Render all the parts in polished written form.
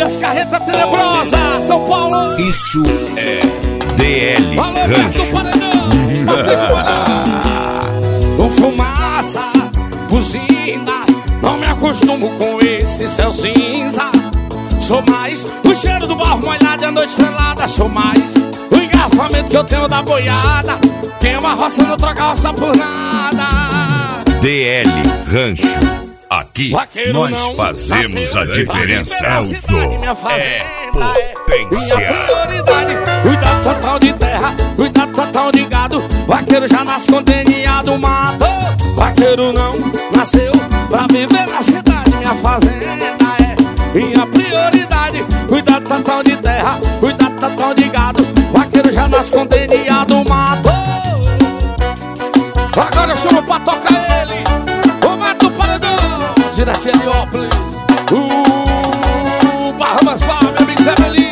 das carretas tenebrosas, São Paulo. Isso é DL Rancho. Com fumaça, buzina, não me acostumo com esse céu cinza. Sou mais o cheiro do barro molhado e a noite estrelada. Sou mais o engarrafamento que eu tenho da boiada. Quem uma roça não troca roça por nada. DL Rancho. Aqui Vaqueiro nós não fazemos nasceu a diferença. pra viver na cidade, minha fazenda É potência. minha prioridade. Cuidado total de terra, cuidado total de gado. Vaqueiro já nasce com DNA do mato. Vaqueiro não nasceu pra viver na cidade, minha fazenda é minha prioridade. Cuidado total de terra, cuidado total de gado. Vaqueiro já nasce com DNA do mato. Agora eu chamo pra tocar ele, o Mato Paredão, direto de Heliópolis, Bahamas Bar, meu amigo Zé Belim.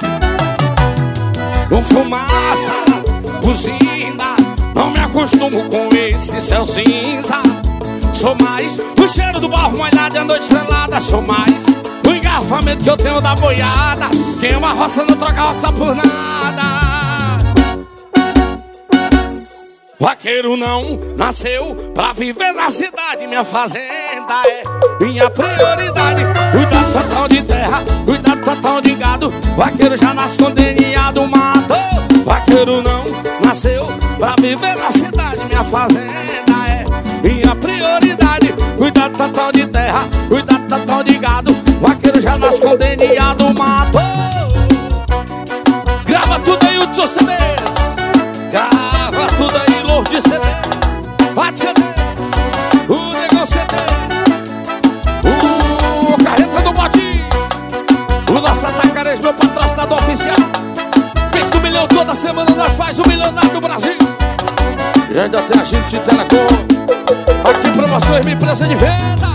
Com fumaça, buzina, não me acostumo com esse céu cinza. Sou mais o cheiro do barro molhado e a noite estrelada. Sou mais o engarrafamento que eu tenho da boiada. Quem uma roça não troca roça por nada. Vaqueiro não nasceu pra viver na cidade, minha fazenda é minha prioridade. Cuidado total de terra, cuidado total de gado. Vaqueiro já nasce com DNA do mato. Vaqueiro não nasceu pra viver na cidade, minha fazenda é minha prioridade. Cuidado total de terra, cuidado total de gado. Vaqueiro já nasce com DNA do mato. Grava tudo aí, o CDs. Grava tudo aí, louco de CD. Bate CD, o negão CD, o carreta do botinho, o nosso atacarejo, meu patrocinador oficial. Pensa 1 milhão toda semana, nós faz 1 milionário do Brasil. E ainda tem a gente de Telecom. Aqui promoções, minha empresa de venda.